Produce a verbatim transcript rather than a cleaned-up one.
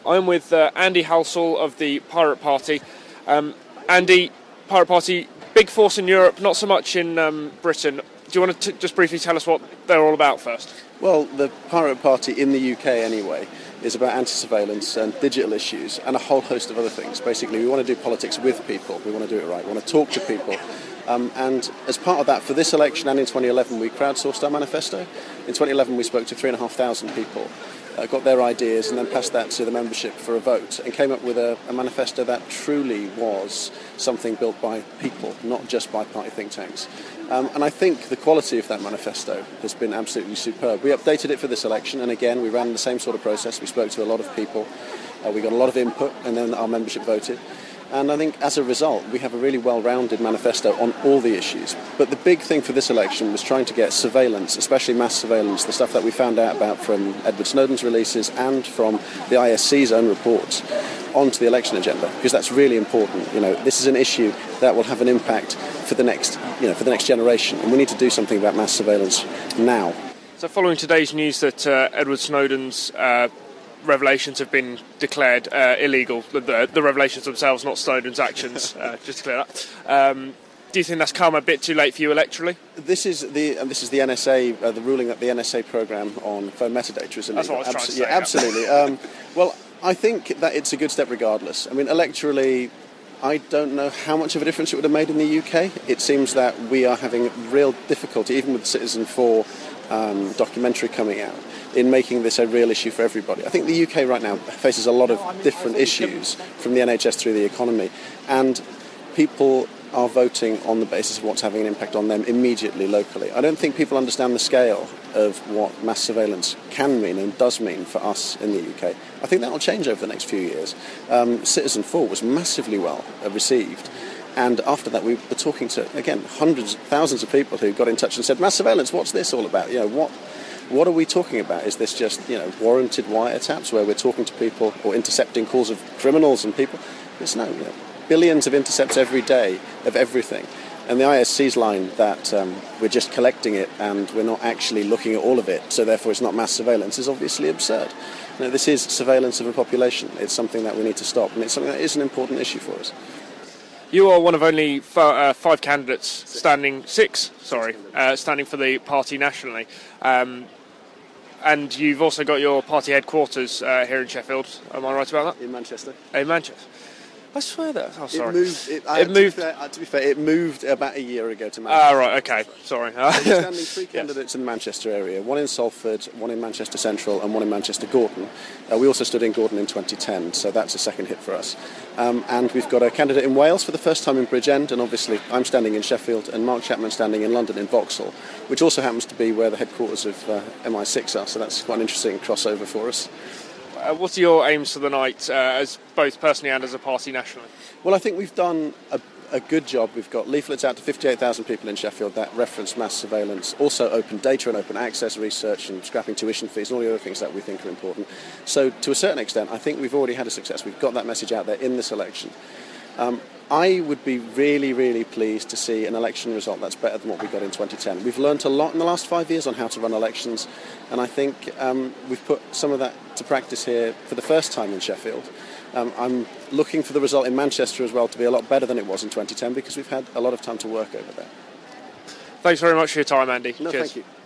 I'm with uh, Andy Halsall of the Pirate Party. Um, Andy, Pirate Party, big force in Europe, not so much in um, Britain. Do you want to t- just briefly tell us what they're all about first? Well, the Pirate Party in the U K anyway is about anti-surveillance and digital issues and a whole host of other things. Basically, we want to do politics with people. We want to do it right. We want to talk to people. Um, and as part of that, for this election and in twenty eleven, we crowdsourced our manifesto. In twenty eleven, we spoke to three thousand five hundred people, uh, got their ideas, and then passed that to the membership for a vote, and came up with a, a manifesto that truly was something built by people, not just by party think tanks. Um, and I think the quality of that manifesto has been absolutely superb. We updated it for this election, and again, we ran the same sort of process. We spoke to a lot of people, uh, we got a lot of input, and then our membership voted. And I think as a result, we have a really well-rounded manifesto on all the issues. But the big thing for this election was trying to get surveillance, especially mass surveillance, the stuff that we found out about from Edward Snowden's releases and from the I S C's own reports, onto the election agenda, because that's really important. You know, this is an issue that will have an impact for the next, you know, for the next generation, and we need to do something about mass surveillance now. So, following today's news that uh, Edward Snowden's uh, revelations have been declared uh, illegal, the, the revelations themselves, not Snowden's actions, uh, just to clear that. Um, do you think that's come a bit too late for you electorally? This is the uh, this is the N S A, uh, the ruling that the N S A programme on phone metadata is illegal. That's what I was trying Abs- to say. Yeah, absolutely. um, well, I think that it's a good step regardless. I mean, electorally, I don't know how much of a difference it would have made in the U K. It seems that we are having real difficulty, even with the Citizen four um, documentary coming out, in making this a real issue for everybody. I think the U K right now faces a lot of different issues, from the N H S through the economy, and people are voting on the basis of what's having an impact on them immediately, locally. I don't think people understand the scale of what mass surveillance can mean and does mean for us in the U K. I think that will change over the next few years. Um, Citizen four was massively well received. And after that, we were talking to, again, hundreds, thousands of people who got in touch and said, mass surveillance, what's this all about? You know, what what are we talking about? Is this just, you know, warranted wiretaps where we're talking to people or intercepting calls of criminals and people? It's no, you know, billions of intercepts every day of everything. And the I S C's line that um, we're just collecting it and we're not actually looking at all of it, so therefore it's not mass surveillance, is obviously absurd. You know, this is surveillance of a population. It's something that we need to stop, and it's something that is an important issue for us. You are one of only f- uh, five candidates standing, six, sorry, uh, standing for the party nationally. Um, and you've also got your party headquarters uh, here in Sheffield. Am I right about that? In Manchester. In Manchester. I swear that. Oh, sorry. It moved. It, uh, it moved. To be, fair, uh, to be fair, it moved about a year ago to Manchester. Ah, right. Okay. Sorry. So we're standing three candidates yes. in the Manchester area: one in Salford, one in Manchester Central, and one in Manchester Gorton. Uh, we also stood in Gorton in twenty ten, so that's a second hit for us. Um, and we've got a candidate in Wales for the first time in Bridgend, and obviously I'm standing in Sheffield, and Mark Chapman standing in London in Vauxhall, which also happens to be where the headquarters of uh, M I six are. So that's quite an interesting crossover for us. Uh, what are your aims for the night, uh, as both personally and as a party nationally? Well, I think we've done a, a good job. We've got leaflets out to fifty-eight thousand people in Sheffield that reference mass surveillance, also open data and open access research and scrapping tuition fees and all the other things that we think are important. So to a certain extent, I think we've already had a success. We've got that message out there in this election. Um, I would be really, really pleased to see an election result that's better than what we got in twenty ten. We've learnt a lot in the last five years on how to run elections, and I think um, we've put some of that to practice here for the first time in Sheffield. Um, I'm looking for the result in Manchester as well to be a lot better than it was in twenty ten, because we've had a lot of time to work over there. Thanks very much for your time, Andy. No, Cheers. thank you.